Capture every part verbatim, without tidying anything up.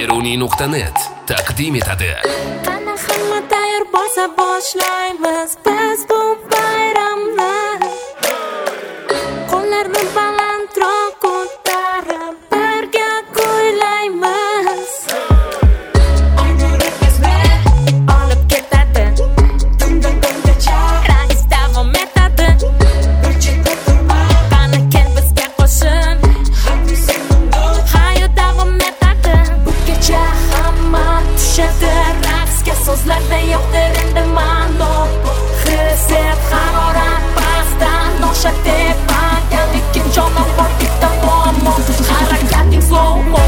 beruniy nuqta net taqdim etadi. Qani hamma tayyor bo'lsa boshlaymiz biz bu bayramni. Qo'llarni balandroq ko'tarib birga kuylaymiz. Olib ketadi tunda tungacha rais davom etadi. Qani kel bizga qo'shin hayot davom etadi. Bu kecha hamma tushadi raqsga, so'zlarda yo'qdir endi ma'no. Hissiyat harorat pastdan nosha tepaga, lekin jonim bor bitta muammo, harakating slow-mo.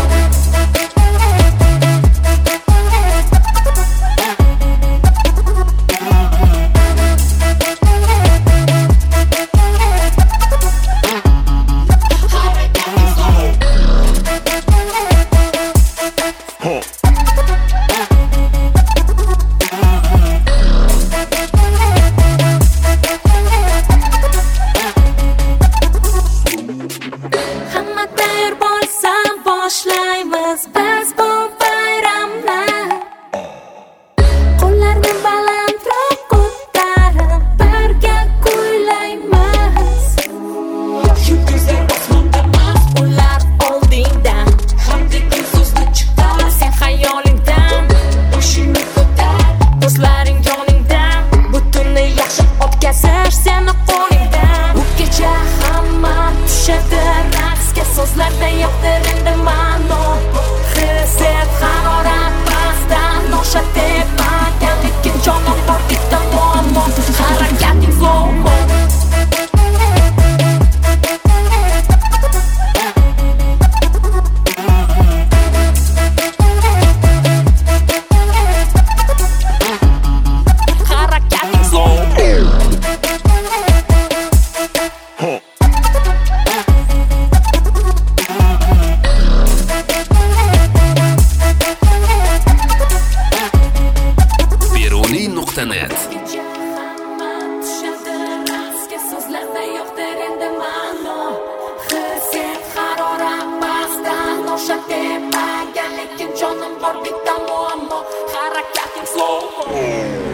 Hamma tayyor bo'lsa boshlaymiz biz bu bayramni. Qo'llarni balandroq ko'tarib birga kuylaymiz. Yulduzlar osmonda mast, ular oldingda hamdiki so'zni chiqar sen xayolingdan. Boshingni ko'tar, do'stlaring yoningda, butunni yaxshi o'tkazish seni qo'lingda. Bu kecha hamma tushadi raqsga, so'zlarda yo'qdir endi ma'no. Hissiyat harorat pastdan nosha tepaga, lekin jonim bor bitta muammo, harakating slow-mo. Harakating slow-mo. beruniy nuqta net Kecha hamma tushadi raqsga, so'zlarda yo'qdir endi ma'no. Hissiyat harorat pastdan nosha tepaga, lekin jonim bor bitta muammo, harakating slow-mo.